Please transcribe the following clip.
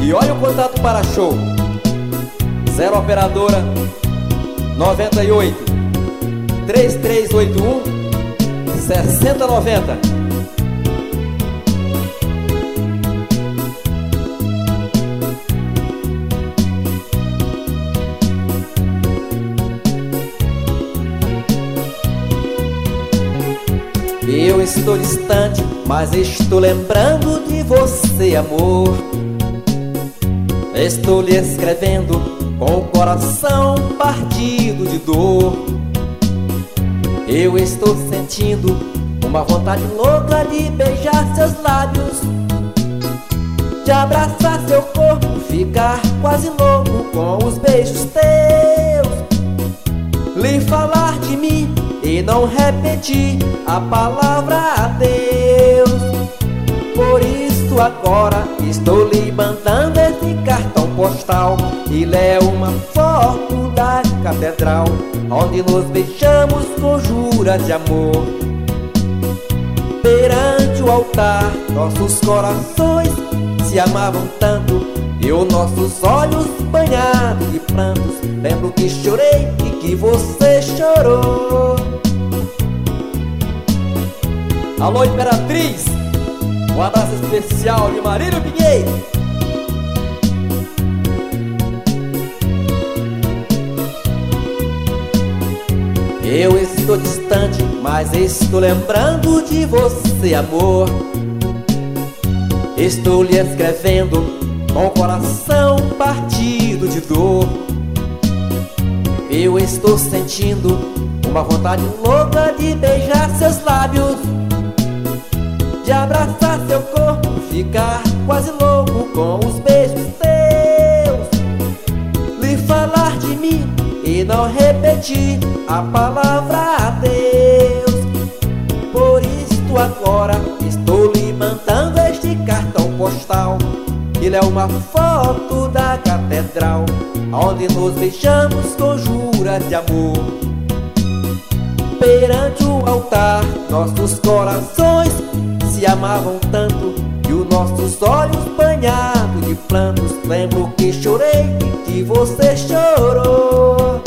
E olha o contato para show: 0 operadora 98 3381 6090. Eu estou distante, mas estou lembrando de você, amor. Estou lhe escrevendo com o coração partido de dor. Eu estou sentindo uma vontade louca de beijar seus lábios, de abraçar seu corpo, ficar quase louco com os beijos teus, lhe falar de mim e não repetir a palavra adeus. Por isso agora estou lhe mandando esse cartão postal. Ele é uma foto da catedral, onde nos beijamos com juras de amor. Perante o altar, nossos corações se amavam tanto, e os nossos olhos banhados de prantos. Lembro que chorei e que você chorou. Alô, Imperatriz, um abraço especial de Marília Pinheiro. Eu estou distante, mas estou lembrando de você, amor. Estou lhe escrevendo com o coração partido de dor. Eu estou sentindo uma vontade louca de beijar seus lábios, de abraçar seu corpo, ficar quase louco com os beijos teus, lhe falar de mim e não repetir a palavra adeus. Por isto agora estou lhe mandando este cartão postal. Ele é uma foto da catedral, onde nos beijamos com juras de amor. Perante o altar, nossos corações se amavam tanto, e os nossos olhos banhados de prantos. Lembro que chorei e que você chorou.